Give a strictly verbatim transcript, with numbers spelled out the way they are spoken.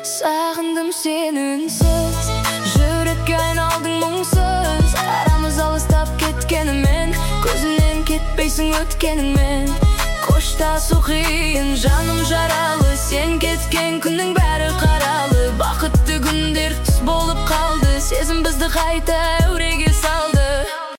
Sağındım seni ünsüz, жүрекке айналдың мұңсыз. Арамыз алыстап кеткенімен, көзімнен кетпейсің өткеніңмен. Қоштасу қиын, жаным жаралы, сен кеткен күннің бәрі қаралы. Бақытты күндер түс болып қалды, сезім бізді қайта